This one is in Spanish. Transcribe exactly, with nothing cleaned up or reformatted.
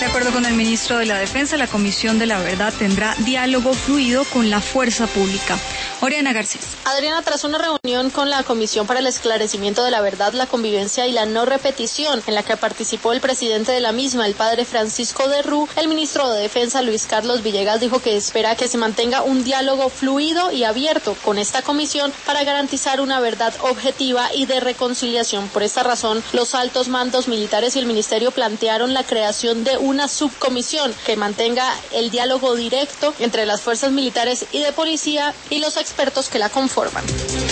acuerdo con el ministro de la Defensa, la Comisión de la Verdad tendrá diálogo fluido con la fuerza pública. Oriana Garcés. Adriana, tras una reunión con la Comisión para el Esclarecimiento de la Verdad, la Convivencia y la No Repetición, en la que participó el presidente de la misma, el padre Francisco de Rú, el ministro de Defensa, Luis Carlos Villegas, dijo que espera que se mantenga un diálogo fluido y abierto con esta comisión para garantizar una verdad objetiva y de reconciliación. Por esta razón, los altos mandos militares y el ministerio plantearon la creación de una subcomisión que mantenga el diálogo directo entre las fuerzas militares y de policía y los expertos que la conforman.